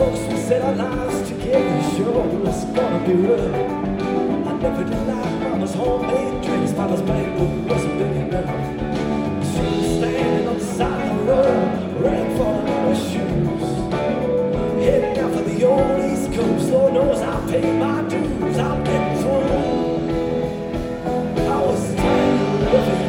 Folks we set our lives together, sure it's gonna be rough. I never did like Mama's homemade drinks, Papa's bank book wasn't big enough. She was standing on the side of the road, rain falling on her shoes, heading out for the old East Coast. Lord knows I'll pay my dues, I'm getting through. I was tired of living.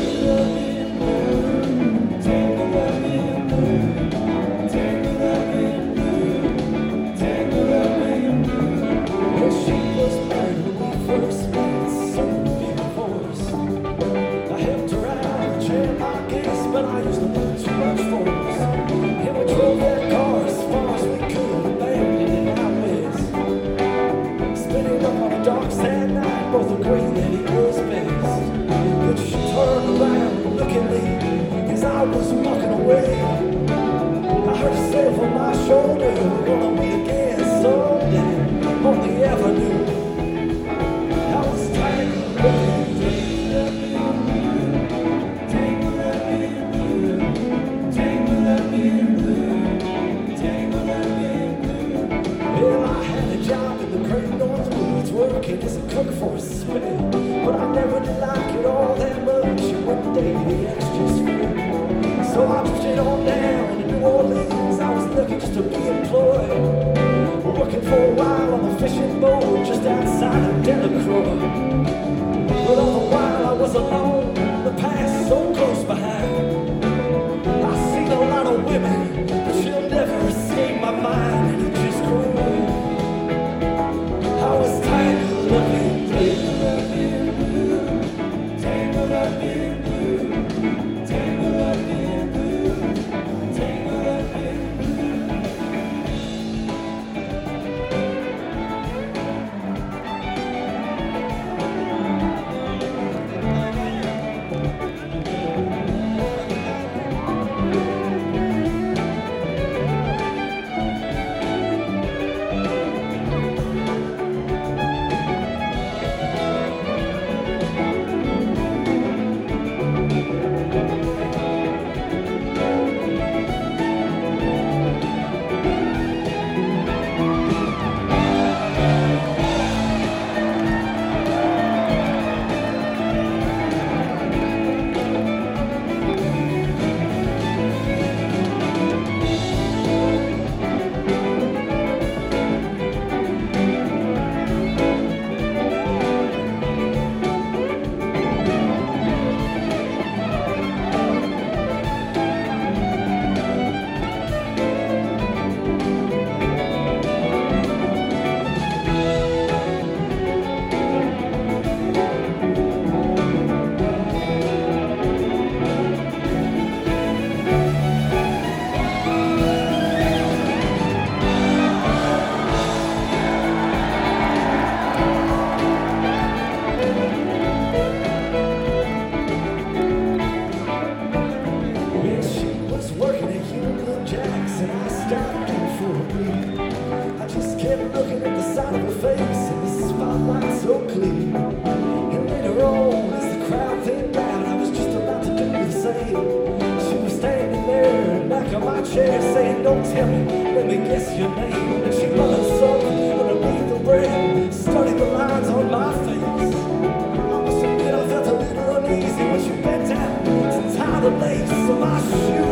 But I used to put too much force. And we drove that car as far as we could, abandoned it out west. Spinning up on the docks that night, both agreed that it was best. But she turned around and looked at me as I was walking away. I heard her say over my shoulder, we're gonna meet again someday on the avenue. I was tired of looking. Working as a cook for a spell, but I never did like it all that much. And one day the extras fell, so I drifted on down to New Orleans. I was looking just to be employed, working for a while on a fishing boat just outside of Delacroix. But all the while I was alone, the past so close behind. I seen a lot of women, but she'll never escape my mind, and it just grew. I was tired of looking, tangled up in blue, tangled up in blue, tangled up in blue, tangled up in I just kept looking at the side of her face, and the spotlight so clear. And later on, as the crowd thinned out, I was just about to do the same. She was standing there in the back of my chair, saying, "Don't tell me, let me guess your name." And she muttered something underneath the breath, studied the lines on my face. I must admit I felt a little uneasy when she bent down to tie the lace of my shoe.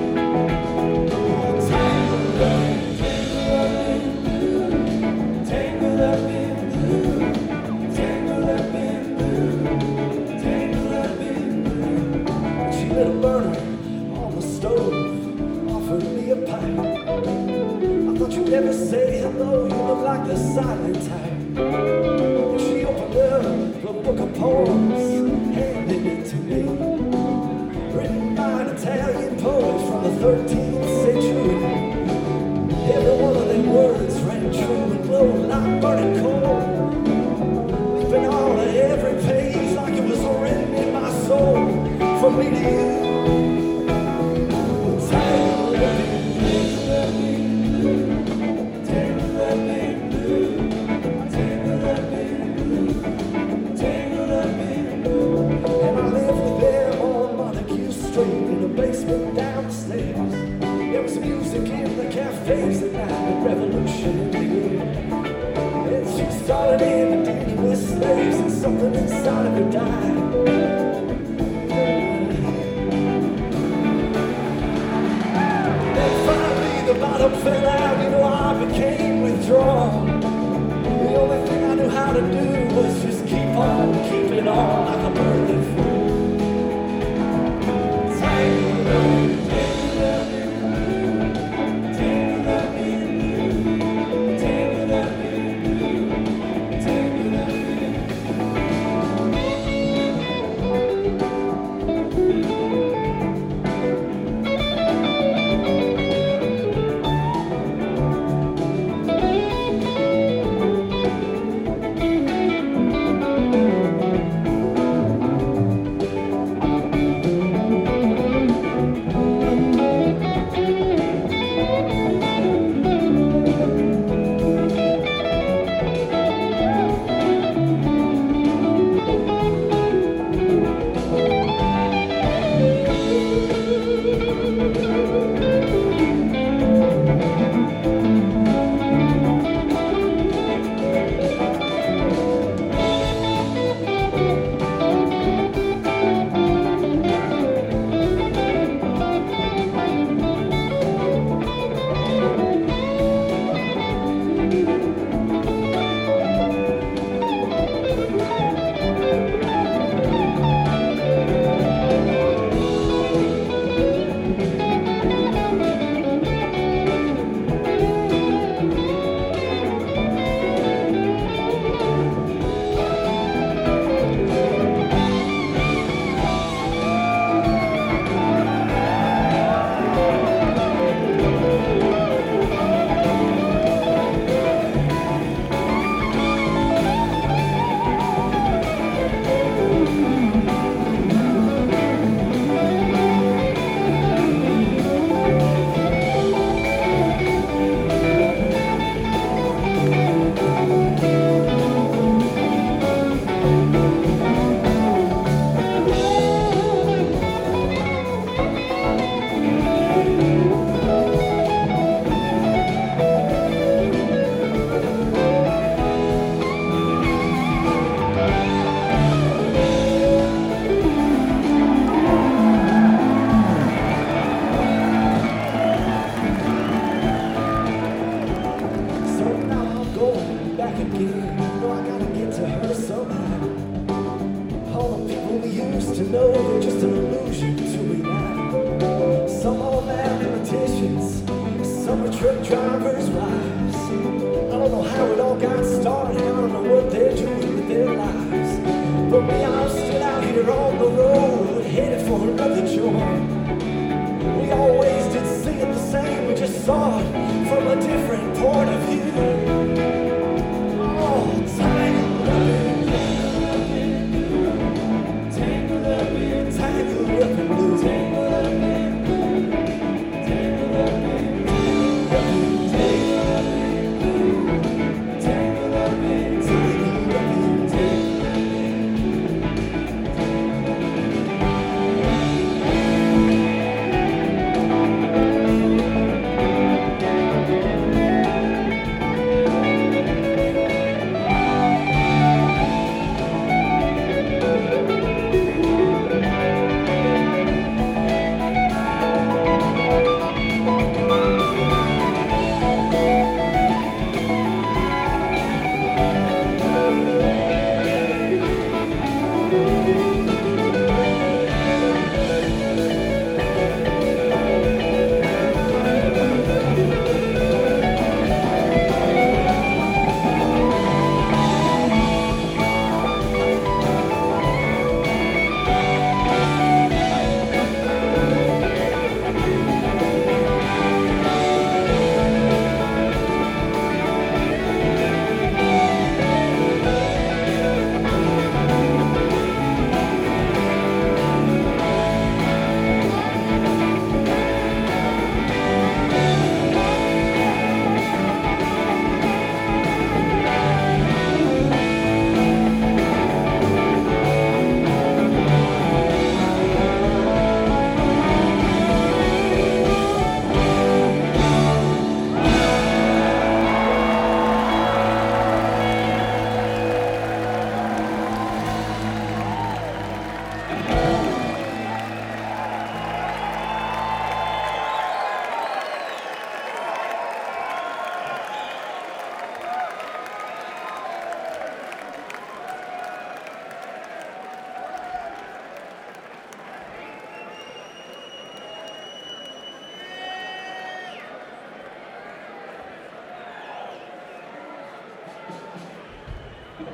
Never say hello, you look like the silent type. She opened up a book of poems, handed it to me, written by an Italian poet from the 13th century. Every one of them words rang true and glowed like burning coal, leaping on every page like it was written in my soul, from me to you. Basement downstairs. and revolution in the air. And she started in dealing with slaves, and something inside of her died. Then finally the bottom fell out, you know, I became withdrawn. The only thing I knew how to do was just keep on keeping on like a bird that flew.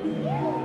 Thank you.